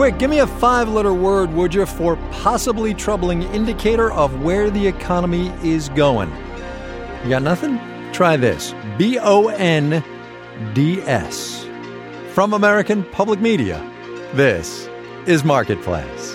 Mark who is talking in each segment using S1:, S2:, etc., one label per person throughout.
S1: quick, give me a 5-letter word, would you, for possibly troubling indicator of where the economy is going. You got nothing? Try this. BONDS. From American Public Media, this is Marketplace.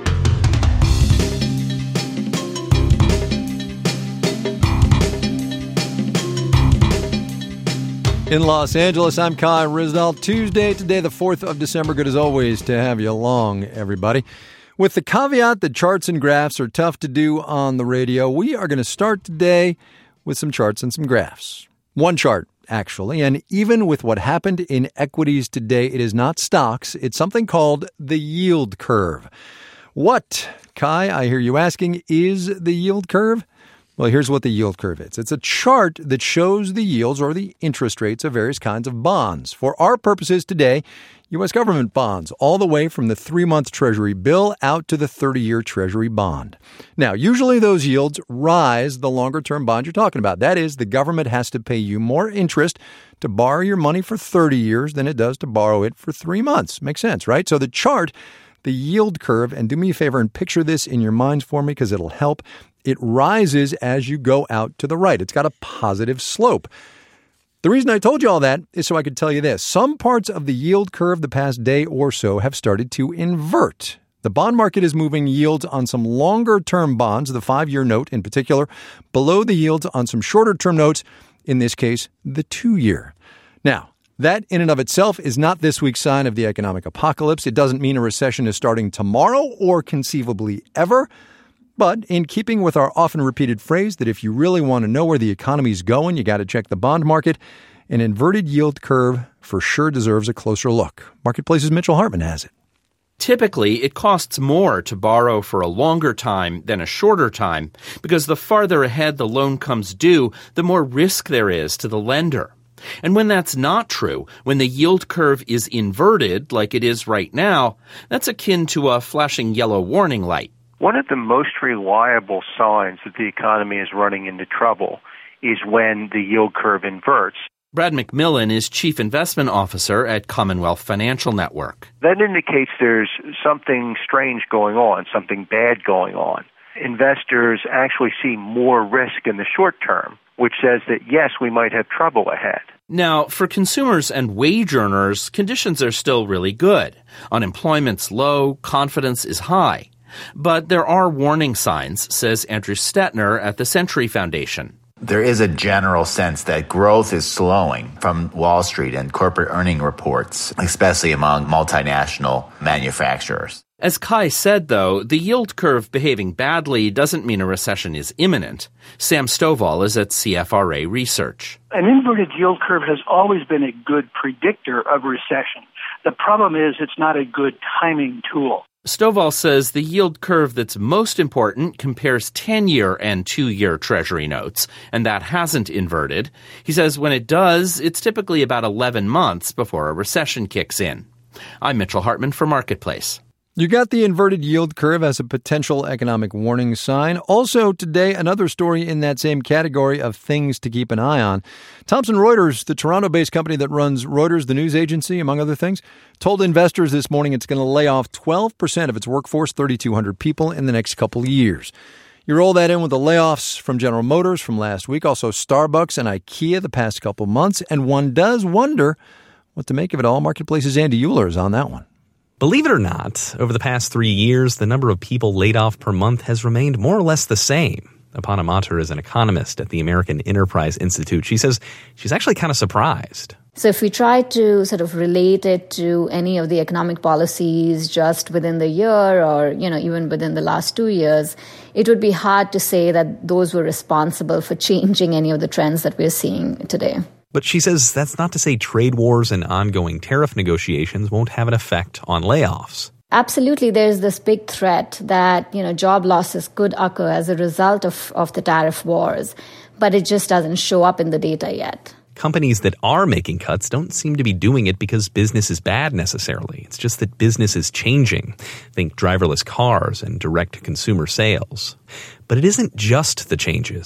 S1: In Los Angeles, I'm Kai Ryssdal. Tuesday, today, the 4th of December. Good as always to have you along, everybody. With the caveat that charts and graphs are tough to do on the radio, we are going to start today with some charts and some graphs. One chart, actually, and even with what happened in equities today, it is not stocks. It's something called the yield curve. What, Kai, I hear you asking, is the yield curve? Well, here's what the yield curve is. It's a chart that shows the yields or the interest rates of various kinds of bonds. For our purposes today, U.S. government bonds, all the way from the 3-month Treasury bill out to the 30-year Treasury bond. Now, usually those yields rise the longer-term bond you're talking about. That is, the government has to pay you more interest to borrow your money for 30 years than it does to borrow it for 3 months. Makes sense, right? So the chart, the yield curve, and do me a favor and picture this in your minds for me because it'll help. It rises as you go out to the right. It's got a positive slope. The reason I told you all that is so I could tell you this. Some parts of the yield curve the past day or so have started to invert. The bond market is moving yields on some longer-term bonds, the 5-year note in particular, below the yields on some shorter-term notes, in this case, the 2-year. Now, that in and of itself is not this week's sign of the economic apocalypse. It doesn't mean a recession is starting tomorrow or conceivably ever. But in keeping with our often repeated phrase that if you really want to know where the economy's going, you got to check the bond market, an inverted yield curve for sure deserves a closer look. Marketplace's Mitchell Hartman has it.
S2: Typically, it costs more to borrow for a longer time than a shorter time because the farther ahead the loan comes due, the more risk there is to the lender. And when that's not true, when the yield curve is inverted like it is right now, that's akin to a flashing yellow warning light.
S3: One of the most reliable signs that the economy is running into trouble is when the yield curve inverts.
S2: Brad McMillan is Chief Investment Officer at Commonwealth Financial Network.
S3: That indicates there's something strange going on, something bad going on. Investors actually see more risk in the short term, which says that, yes, we might have trouble ahead.
S2: Now, for consumers and wage earners, conditions are still really good. Unemployment's low, confidence is high. But there are warning signs, says Andrew Stetner at the Century Foundation.
S4: There is a general sense that growth is slowing from Wall Street and corporate earning reports, especially among multinational manufacturers.
S2: As Kai said, though, the yield curve behaving badly doesn't mean a recession is imminent. Sam Stovall is at CFRA Research.
S5: An inverted yield curve has always been a good predictor of recession. The problem is it's not a good timing tool.
S2: Stovall says the yield curve that's most important compares 10-year and 2-year Treasury notes, and that hasn't inverted. He says when it does, it's typically about 11 months before a recession kicks in. I'm Mitchell Hartman for Marketplace.
S1: You got the inverted yield curve as a potential economic warning sign. Also today, another story in that same category of things to keep an eye on. Thomson Reuters, the Toronto-based company that runs Reuters, the news agency, among other things, told investors this morning it's going to lay off 12% of its workforce, 3,200 people, in the next couple of years. You roll that in with the layoffs from General Motors from last week, also Starbucks and IKEA the past couple months, and one does wonder what to make of it all. Marketplace's Andy Euler is on that one.
S6: Believe it or not, over the past 3 years, the number of people laid off per month has remained more or less the same. Aparna Mathur is an economist at the American Enterprise Institute. She says she's actually kind of surprised.
S7: So if we try to sort of relate it to any of the economic policies just within the year or, even within the last 2 years, it would be hard to say that those were responsible for changing any of the trends that we're seeing today.
S6: But she says that's not to say trade wars and ongoing tariff negotiations won't have an effect on layoffs.
S7: Absolutely. There's this big threat that, job losses could occur as a result of the tariff wars, but it just doesn't show up in the data yet.
S6: Companies that are making cuts don't seem to be doing it because business is bad necessarily. It's just that business is changing. Think driverless cars and direct-to-consumer sales. But it isn't just the changes.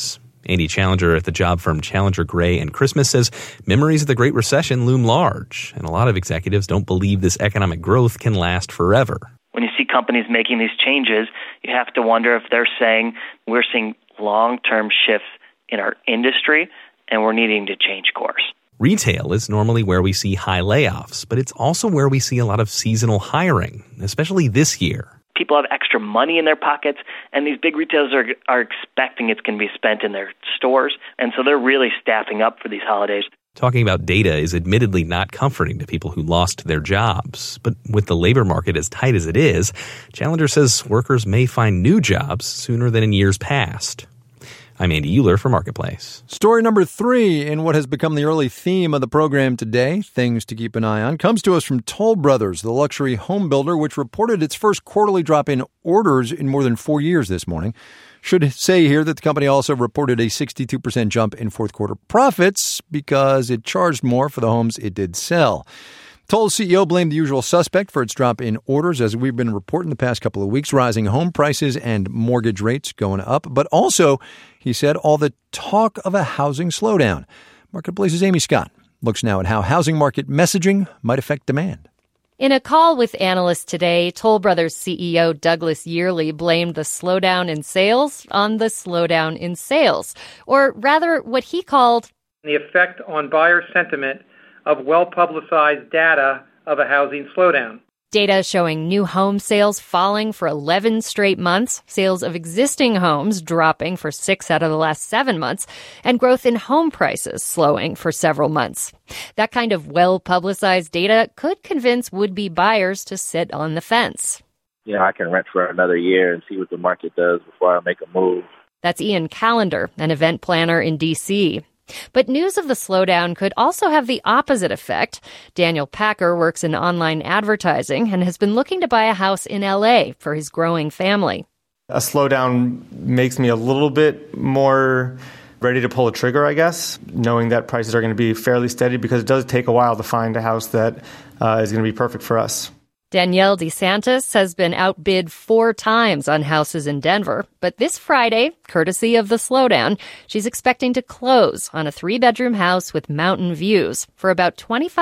S6: Andy Challenger at the job firm Challenger Gray and Christmas says memories of the Great Recession loom large, and a lot of executives don't believe this economic growth can last forever.
S8: When you see companies making these changes, you have to wonder if they're saying we're seeing long-term shifts in our industry and we're needing to change course.
S6: Retail is normally where we see high layoffs, but it's also where we see a lot of seasonal hiring, especially this year.
S8: People have extra money in their pockets, and these big retailers are expecting it's going to be spent in their stores, and so they're really staffing up for these holidays.
S6: Talking about data is admittedly not comforting to people who lost their jobs. But with the labor market as tight as it is, Challenger says workers may find new jobs sooner than in years past. I'm Andy Euler for Marketplace.
S1: Story number 3 in what has become the early theme of the program today, things to keep an eye on, comes to us from Toll Brothers, the luxury home builder, which reported its first quarterly drop in orders in more than 4 years this morning. Should say here that the company also reported a 62% jump in fourth quarter profits because it charged more for the homes it did sell. Toll's CEO blamed the usual suspect for its drop in orders, as we've been reporting the past couple of weeks, rising home prices and mortgage rates going up. But also, he said, all the talk of a housing slowdown. Marketplace's Amy Scott looks now at how housing market messaging might affect demand.
S9: In a call with analysts today, Toll Brothers CEO Douglas Yearley blamed the slowdown in sales on the slowdown in sales, or rather what he called
S10: the effect on buyer sentiment of well-publicized data of a housing slowdown.
S9: Data showing new home sales falling for 11 straight months, sales of existing homes dropping for 6 out of the last 7 months, and growth in home prices slowing for several months. That kind of well-publicized data could convince would-be buyers to sit on the fence.
S11: I can rent for another year and see what the market does before I make a move.
S9: That's Ian Callender, an event planner in D.C. But news of the slowdown could also have the opposite effect. Daniel Packer works in online advertising and has been looking to buy a house in L.A. for his growing family.
S12: A slowdown makes me a little bit more ready to pull a trigger, I guess, knowing that prices are going to be fairly steady because it does take a while to find a house that is going to be perfect for us.
S9: Danielle DeSantis has been outbid 4 times on houses in Denver, but this Friday, courtesy of the slowdown, she's expecting to close on a 3-bedroom house with mountain views for about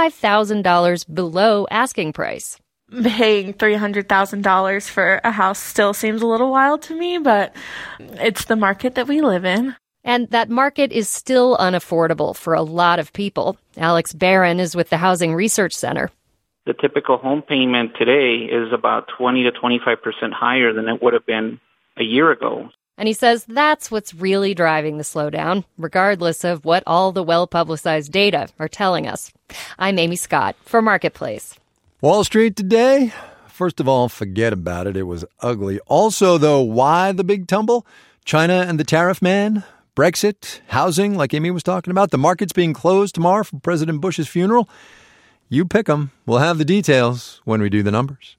S9: $25,000 below asking price.
S13: Paying $300,000 for a house still seems a little wild to me, but it's the market that we live in.
S9: And that market is still unaffordable for a lot of people. Alex Barron is with the Housing Research Center.
S14: The typical home payment today is about 20 to 25% higher than it would have been a year ago.
S9: And he says that's what's really driving the slowdown, regardless of what all the well-publicized data are telling us. I'm Amy Scott for Marketplace.
S1: Wall Street today? First of all, forget about it. It was ugly. Also, though, why the big tumble? China and the tariff man? Brexit? Housing, like Amy was talking about? The market's being closed tomorrow for President Bush's funeral? You pick them. We'll have the details when we do the numbers.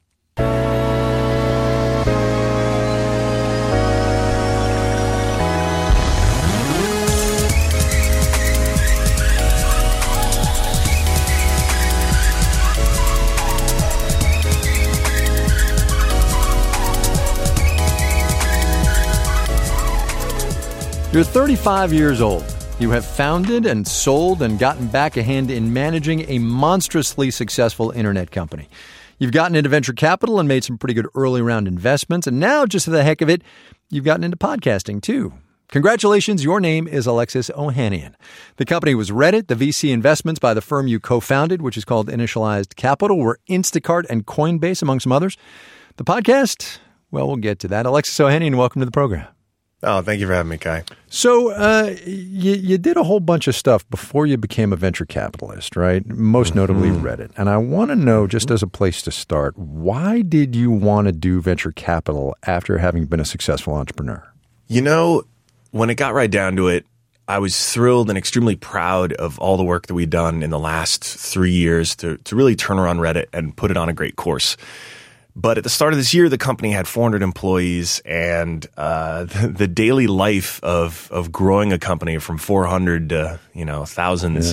S1: You're 35 years old. You have founded and sold and gotten back a hand in managing a monstrously successful internet company. You've gotten into venture capital and made some pretty good early round investments. And now, just for the heck of it, you've gotten into podcasting too. Congratulations, your name is Alexis Ohanian. The company was Reddit. The VC investments by the firm you co-founded, which is called Initialized Capital, were Instacart and Coinbase, among some others. The podcast, well, we'll get to that. Alexis Ohanian, welcome to the program.
S15: Oh, thank you for having me, Kai.
S1: So you did a whole bunch of stuff before you became a venture capitalist, right? Most notably Reddit. And I want to know, just as a place to start, why did you want to do venture capital after having been a successful entrepreneur?
S15: You know, when it got right down to it, I was thrilled and extremely proud of all the work that we'd done in the last 3 years to really turn around Reddit and put it on a great course. But at the start of this year, the company had 400 employees, and the daily life of growing a company from 400 to thousands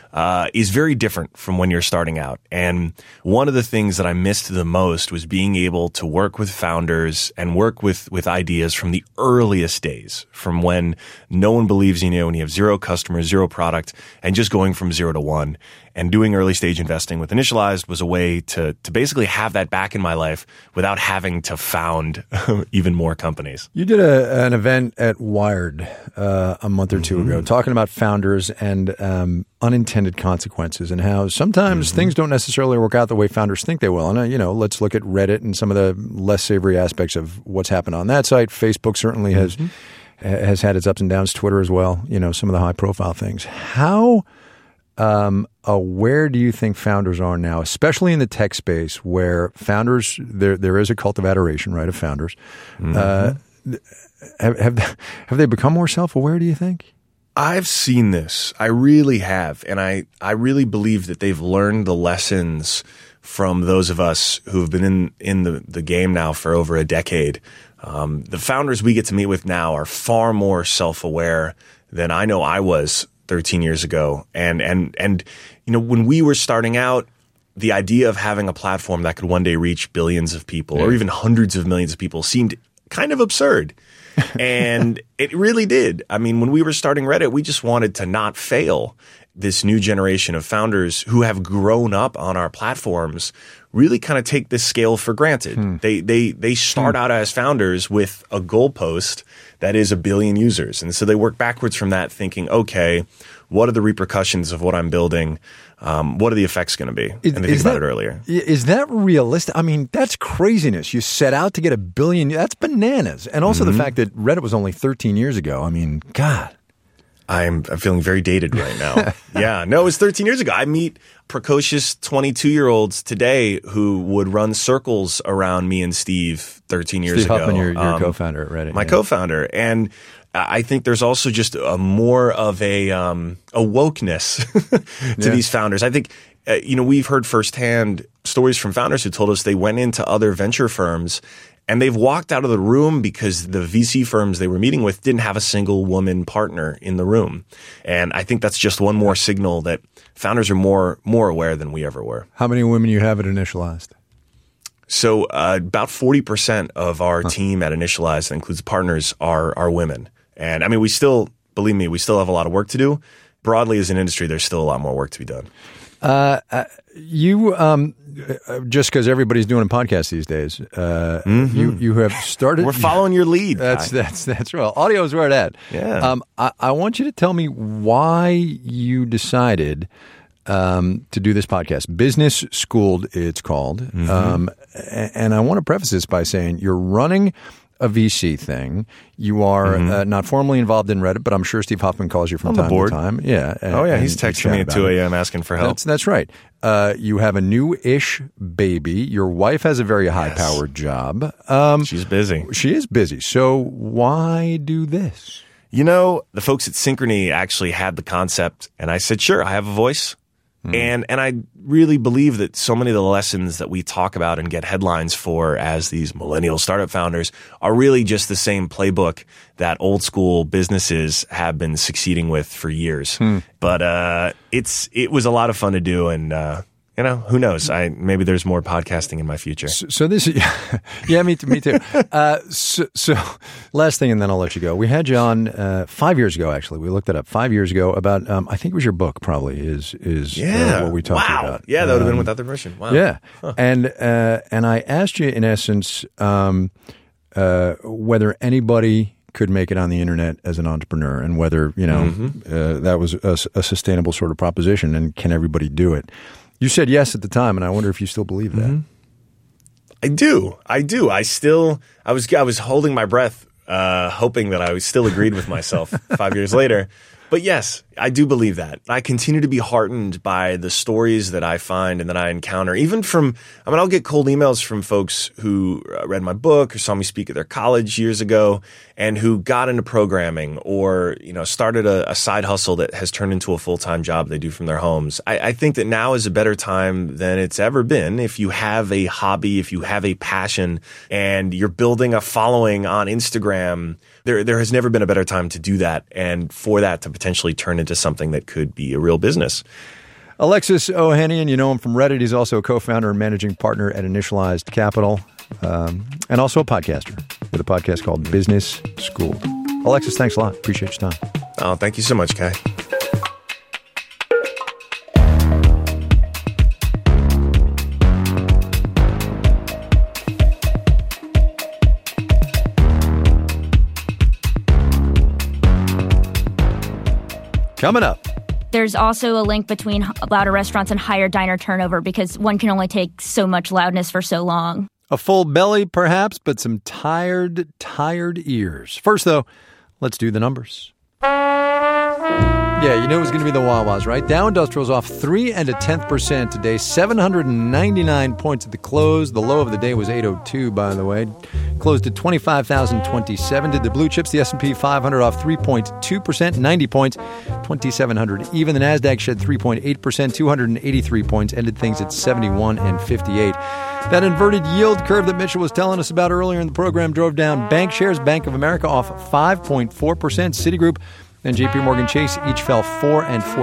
S15: is very different from when you're starting out. And one of the things that I missed the most was being able to work with founders and work with ideas from the earliest days, from when no one believes in you and you have zero customers, zero product, and just going from 0 to 1. And doing early stage investing with Initialized was a way to basically have that back in my life without having to found even more companies.
S1: You did an event at Wired a month or two ago talking about founders and unintended consequences and how sometimes things don't necessarily work out the way founders think they will. And, let's look at Reddit and some of the less savory aspects of what's happened on that site. Facebook certainly has had its ups and downs. Twitter as well, some of the high profile things. How aware do you think founders are now, especially in the tech space where founders, there is a cult of adoration, right, of founders. Have they become more self-aware, do you think?
S15: I've seen this. I really have. And I really believe that they've learned the lessons from those of us who have been in the game now for over a decade. The founders we get to meet with now are far more self-aware than I know I was 13 years ago. And when we were starting out, the idea of having a platform that could one day reach billions of people or even hundreds of millions of people seemed kind of absurd. And it really did. I mean, when we were starting Reddit, we just wanted to not fail. This new generation of founders who have grown up on our platforms really kind of take this scale for granted. They start out as founders with a goalpost that is 1 billion users. And so they work backwards from that thinking, okay, what are the repercussions of what I'm building? What are the effects going to be? And they think about it earlier.
S1: Is that realistic? I mean, that's craziness. You set out to get 1 billion. That's bananas. And also the fact that Reddit was only 13 years ago. I mean, God.
S15: I'm feeling very dated right now. Yeah. No, it was 13 years ago. I meet precocious 22-year-olds today who would run circles around me and Steve 13 years ago.
S1: Steve Huffman, your co-founder at Reddit.
S15: My co-founder. And I think there's also just more of a wokeness to these founders. I think, we've heard firsthand stories from founders who told us they went into other venture firms and they've walked out of the room because the VC firms they were meeting with didn't have a single woman partner in the room. And I think that's just one more signal that founders are more aware than we ever were.
S1: How many women you have at Initialized?
S15: So about 40% of our team at Initialized, that includes partners, are women. And I mean, believe me, we still have a lot of work to do. Broadly as an industry, there's still a lot more work to be done.
S1: Just because everybody's doing a podcast these days, you have started.
S15: We're following your lead.
S1: That's right. Audio is where it's at.
S15: Yeah.
S1: I want you to tell me why you decided to do this podcast. Business Schooled, it's called. And I want to preface this by saying you're running a VC thing. You are not formally involved in Reddit, but I'm sure Steve Huffman calls you from time to time. Yeah.
S15: He's texting me at 2 a.m. asking for help.
S1: That's right. You have a new-ish baby. Your wife has a very high-powered job.
S15: She's busy.
S1: She is busy. So why do this?
S15: The folks at Synchrony actually had the concept, and I said, sure, I have a voice. And I really believe that so many of the lessons that we talk about and get headlines for as these millennial startup founders are really just the same playbook that old school businesses have been succeeding with for years. But it was a lot of fun to do, and who knows? Maybe there's more podcasting in my future.
S1: So this is, yeah, me too. So last thing, and then I'll let you go. We had you on 5 years ago. Actually, we looked it up 5 years ago about. I think it was your book. Probably is what we talked about.
S15: Yeah, that would have been without the permission. Wow.
S1: Yeah, and I asked you in essence whether anybody could make it on the internet as an entrepreneur, and whether that was a sustainable sort of proposition, and can everybody do it? You said yes at the time, and I wonder if you still believe that.
S15: I do. I was holding my breath, hoping that I still agreed with myself 5 years later. But yes, I do believe that. I continue to be heartened by the stories that I find and that I encounter, even from, I'll get cold emails from folks who read my book or saw me speak at their college years ago and who got into programming or, started a side hustle that has turned into a full-time job they do from their homes. I think that now is a better time than it's ever been. If you have a hobby, if you have a passion and you're building a following on Instagram, there has never been a better time to do that and for that to potentially turn into into something that could be a real business.
S1: Alexis Ohanian, you know him from Reddit. He's also a co-founder and managing partner at Initialized Capital, and also a podcaster with a podcast called Business School. Alexis, thanks a lot. Appreciate your time.
S15: Oh, thank you so much, Kai.
S1: Coming up.
S16: There's also a link between louder restaurants and higher diner turnover because one can only take so much loudness for so long.
S1: A full belly, perhaps, but some tired ears. First, though, let's do the numbers. Yeah, you knew it was going to be the Wawas, right? Dow Industrial's off 3 0.1% today, 799 points at the close. The low of the day was 802, by the way. Closed at 25,027. Did the blue chips, the S&P 500 off 3.2%, 90 points, 2,700 even. The NASDAQ shed 3.8%, 283 points, ended things at 71 and 58. That inverted yield curve that Mitchell was telling us about earlier in the program drove down bank shares. Bank of America off 5.4%, Citigroup and JP Morgan Chase each fell 4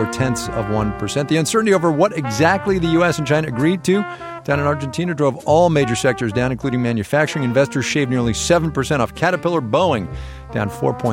S1: 0.4%. The uncertainty over what exactly the U.S. and China agreed to down in Argentina drove all major sectors down, including manufacturing. Investors shaved nearly 7% off Caterpillar. Boeing down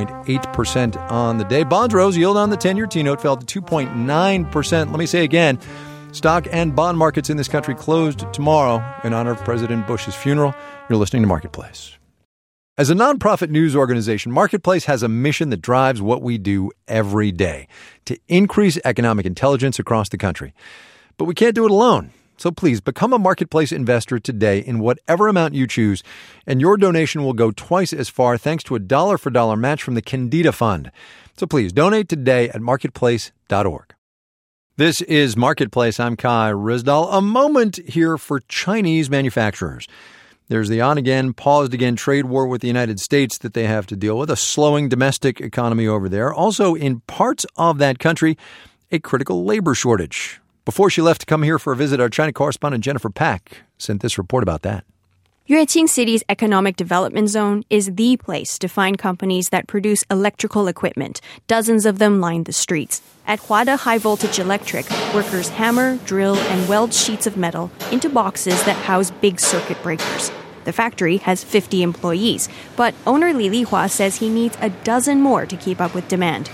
S1: 4.8% on the day. Bonds rose. Yield on the 10-year T-note fell to 2.9%. Let me say again, stock and bond markets in this country closed tomorrow in honor of President Bush's funeral. You're listening to Marketplace. As a nonprofit news organization, Marketplace has a mission that drives what we do every day, to increase economic intelligence across the country. But we can't do it alone. So please become a Marketplace investor today in whatever amount you choose, and your donation will go twice as far thanks to a dollar-for-dollar match from the Candida Fund. So please donate today at marketplace.org. This is Marketplace. I'm Kai Ryssdal. A moment here for Chinese manufacturers. There's the on-again, paused-again trade war with the United States that they have to deal with, a slowing domestic economy over there. Also, in parts of that country, a critical labor shortage. Before she left to come here for a visit, our China correspondent Jennifer Pack sent this report about that.
S17: Yueqing City's economic development zone is the place to find companies that produce electrical equipment. Dozens of them line the streets. At Huada High Voltage Electric, workers hammer, drill, and weld sheets of metal into boxes that house big circuit breakers. The factory has 50 employees, but owner Li Lihua says he needs a dozen more to keep up with demand.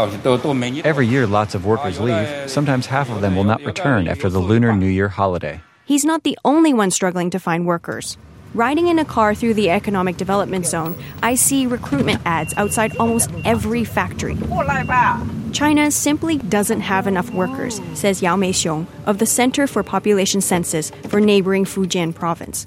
S18: Every year, lots of workers leave. Sometimes half of them will not return after the Lunar New Year holiday.
S17: He's not the only one struggling to find workers. Riding in a car through the economic development zone, I see recruitment ads outside almost every factory. China simply doesn't have enough workers, says Yao Meixiong of the Center for Population Census for neighboring Fujian province.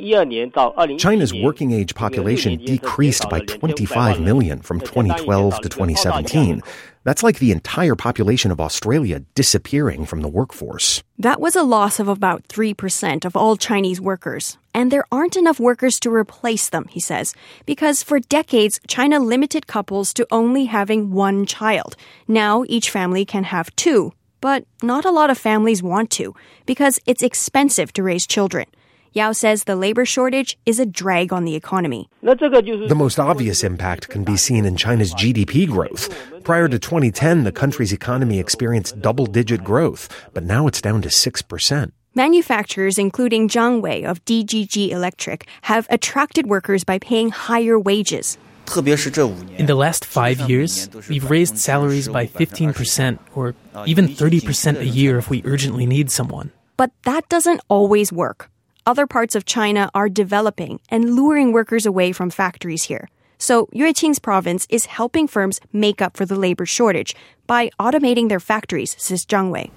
S19: China's working-age population decreased by 25 million from 2012 to 2017. That's like the entire population of Australia disappearing from the workforce.
S17: That was a loss of about 3% of all Chinese workers. And there aren't enough workers to replace them, he says, because for decades, China limited couples to only having one child. Now each family can have two. But not a lot of families want to, because it's expensive to raise children. Yao says the labor shortage is a drag on the economy.
S19: The most obvious impact can be seen in China's GDP growth. Prior to 2010, the country's economy experienced double-digit growth, but now it's down to 6%.
S17: Manufacturers, including Zhang Wei of DGG Electric, have attracted workers by paying higher wages.
S20: In the last 5 years, we've raised salaries by 15% or even 30% a year if we urgently need someone.
S17: But that doesn't always work. Other parts of China are developing and luring workers away from factories here. So Yueqing's province is helping firms make up for the labor shortage by automating their factories, says Zhang Wei.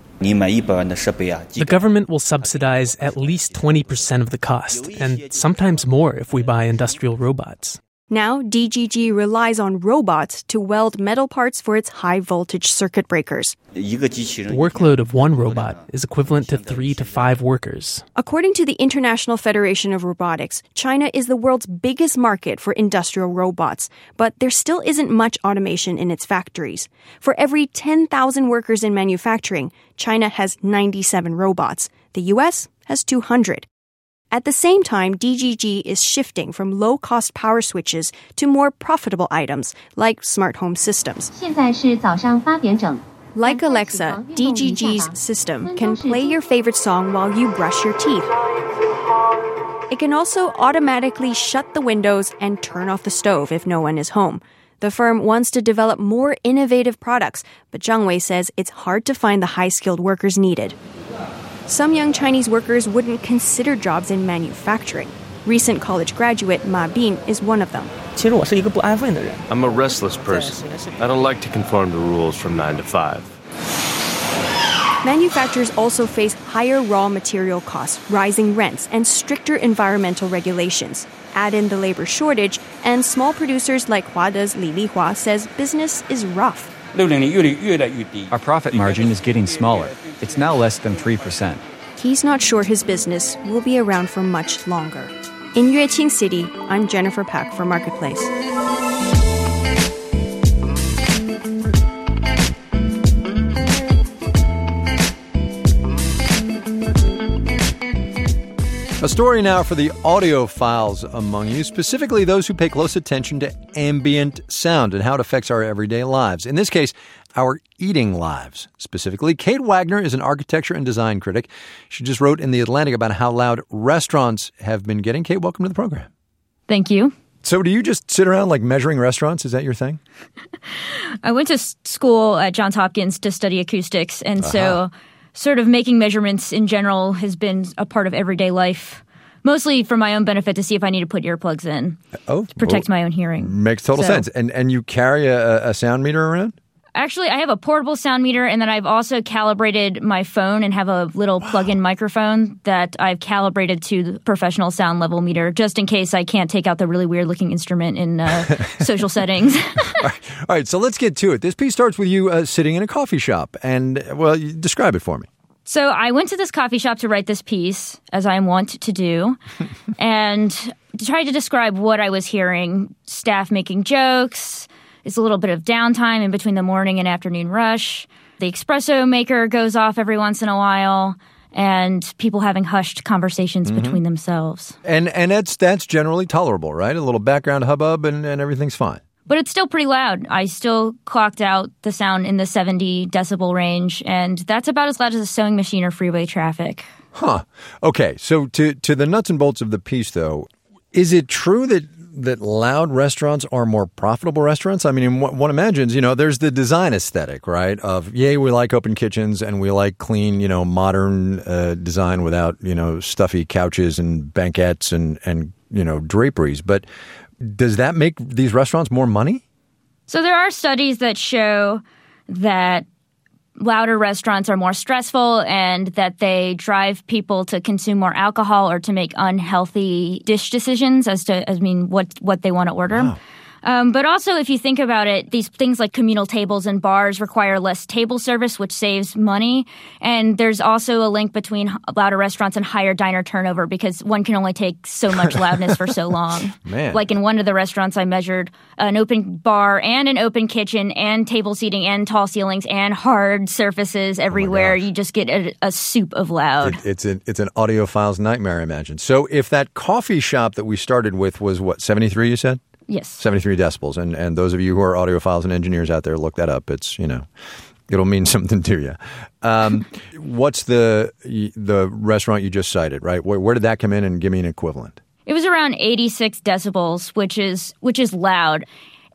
S20: The government will subsidize at least 20% of the cost, and sometimes more if we buy industrial robots.
S17: Now, DGG relies on robots to weld metal parts for its high-voltage circuit breakers.
S20: The workload of one robot is equivalent to 3 to 5 workers.
S17: According to the International Federation of Robotics, China is the world's biggest market for industrial robots, but there still isn't much automation in its factories. For every 10,000 workers in manufacturing, China has 97 robots. The U.S. has 200. At the same time, DGG is shifting from low-cost power switches to more profitable items like smart home systems. Like Alexa, DGG's system can play your favorite song while you brush your teeth. It can also automatically shut the windows and turn off the stove if no one is home. The firm wants to develop more innovative products, but Zhang Wei says it's hard to find the high-skilled workers needed. Some young Chinese workers wouldn't consider jobs in manufacturing. Recent college graduate Ma Bin is one of them.
S21: I'm a restless person. I don't like to conform to rules from 9 to 5.
S17: Manufacturers also face higher raw material costs, rising rents, and stricter environmental regulations. Add in the labor shortage, and small producers like Huada's Li Lihua says business is rough.
S18: Our profit margin is getting smaller. It's now less than 3%.
S17: He's not sure his business will be around for much longer. In Yueqing City, I'm Jennifer Pack for Marketplace.
S1: A story now for the audiophiles among you, specifically those who pay close attention to ambient sound and how it affects our everyday lives. In this case, our eating lives. Specifically, Kate Wagner is an architecture and design critic. She just wrote in The Atlantic about how loud restaurants have been getting. Kate, welcome to the program.
S16: Thank you.
S1: So do you just sit around like measuring restaurants? Is that your thing?
S16: I went to school at Johns Hopkins to study acoustics, and so sort of making measurements in general has been a part of everyday life, mostly for my own benefit to see if I need to put earplugs in to protect my own hearing.
S1: Makes total sense. And you carry a sound meter around?
S16: Actually, I have a portable sound meter, and then I've also calibrated my phone and have a little plug-in microphone that I've calibrated to the professional sound level meter, just in case I can't take out the really weird-looking instrument in social settings.
S1: All right, so let's get to it. This piece starts with you sitting in a coffee shop, and, well, describe it for me.
S16: So I went to this coffee shop to write this piece, as I am wont to do, and tried to describe what I was hearing. Staff making jokes. It's a little bit of downtime in between the morning and afternoon rush. The espresso maker goes off every once in a while, and people having hushed conversations between themselves.
S1: And that's generally tolerable, right? A little background hubbub and everything's fine.
S16: But it's still pretty loud. I still clocked out the sound in the 70 decibel range, and that's about as loud as a sewing machine or freeway traffic.
S1: Huh. Okay, so to the nuts and bolts of the piece, though, is it true that loud restaurants are more profitable restaurants? I mean, one imagines, there's the design aesthetic, right? Of, yay, we like open kitchens and we like clean, modern design without, stuffy couches and banquettes and draperies. But does that make these restaurants more money?
S16: So there are studies that show that louder restaurants are more stressful and that they drive people to consume more alcohol or to make unhealthy dish decisions as to, what they want to order. Wow. But also, if you think about it, these things like communal tables and bars require less table service, which saves money. And there's also a link between louder restaurants and higher diner turnover because one can only take so much loudness for so long.
S1: Man.
S16: Like in one of the restaurants I measured, an open bar and an open kitchen and table seating and tall ceilings and hard surfaces everywhere. You just get a soup of loud.
S1: It's an audiophile's nightmare, I imagine. So if that coffee shop that we started with was, 73 you said?
S16: Yes.
S1: 73 decibels. And those of you who are audiophiles and engineers out there, look that up. It's, it'll mean something to you. What's the restaurant you just cited, right? Where did that come in, and give me an equivalent?
S16: It was around 86 decibels, which is loud.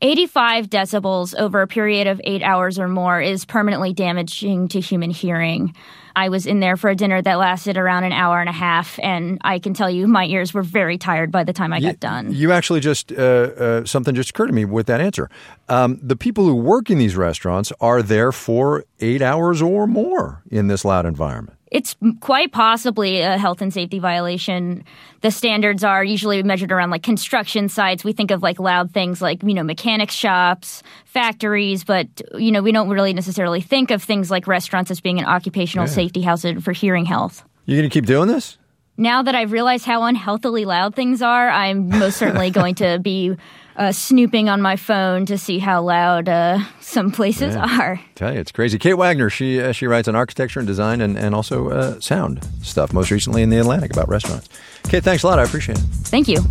S16: 85 decibels over a period of 8 hours or more is permanently damaging to human hearing. I was in there for a dinner that lasted around an hour and a half, and I can tell you my ears were very tired by the time I got done.
S1: You actually just, something just occurred to me with that answer. The people who work in these restaurants are there for 8 hours or more in this loud environment.
S16: It's quite possibly a health and safety violation. The standards are usually measured around like construction sites. We think of like loud things like, mechanic shops, factories, but, we don't really necessarily think of things like restaurants as being an occupational safety hazard for hearing health.
S1: You going to keep doing this?
S16: Now that I've realized how unhealthily loud things are, I'm most certainly going to be snooping on my phone to see how loud some places are.
S1: I tell you, it's crazy. Kate Wagner, she writes on architecture and design and also sound stuff, most recently in The Atlantic about restaurants. Kate, thanks a lot. I appreciate it.
S16: Thank you.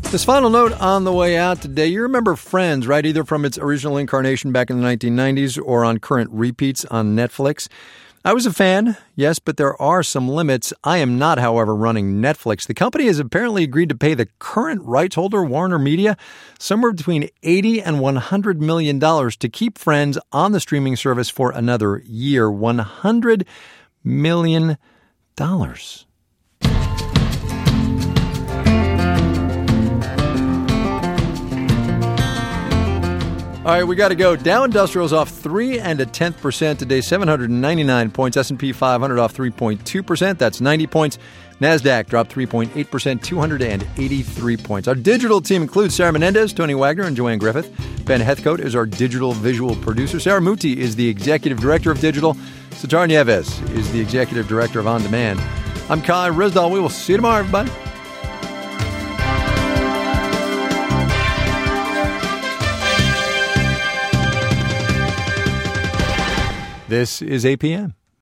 S1: This final note on the way out today. You remember Friends, right? Either from its original incarnation back in the 1990s or on current repeats on Netflix. I was a fan, yes, but there are some limits. I am not, however, running Netflix. The company has apparently agreed to pay the current rights holder, Warner Media, somewhere between $80 and $100 million to keep Friends on the streaming service for another year. $100 million. All right, we got to go. Dow Industrial's off 3 0.1% today, 799 points. S&P 500 off 3.2%. That's 90 points. NASDAQ dropped 3.8%, 283 points. Our digital team includes Sarah Menendez, Tony Wagner, and Joanne Griffith. Ben Heathcote is our digital visual producer. Sarah Muti is the executive director of digital. Sitar Nieves is the executive director of On Demand. I'm Kai Ryssdal. We will see you tomorrow, everybody. This is APM.